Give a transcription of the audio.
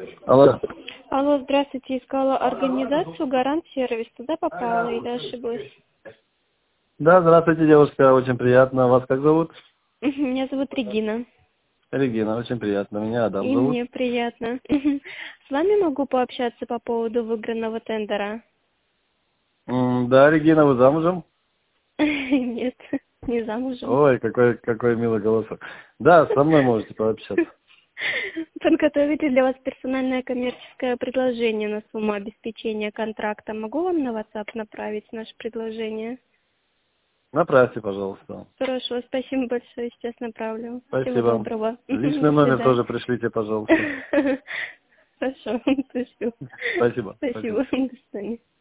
Алло. Алло, здравствуйте. Искала организацию «Гарант Сервис». Туда попала или ошиблась? Да, здравствуйте, девушка. Очень приятно. Вас как зовут? Меня зовут Регина. Регина, очень приятно. Меня Адам И зовут. мне приятно. С вами могу пообщаться по поводу выигранного тендера? Да, Регина, вы замужем? Нет, не замужем. Ой, какой милый голосок. Да, со мной можете пообщаться. Подготовите для вас персональное коммерческое предложение на сумму обеспечения контракта. Могу вам на WhatsApp направить наше предложение? Направьте, пожалуйста. Хорошо, спасибо большое, сейчас направлю. Всего Спасибо. доброго. Личный До номер свидания. тоже пришлите, пожалуйста. Хорошо, пришлю. Спасибо. Спасибо, Спасибо. до свидания.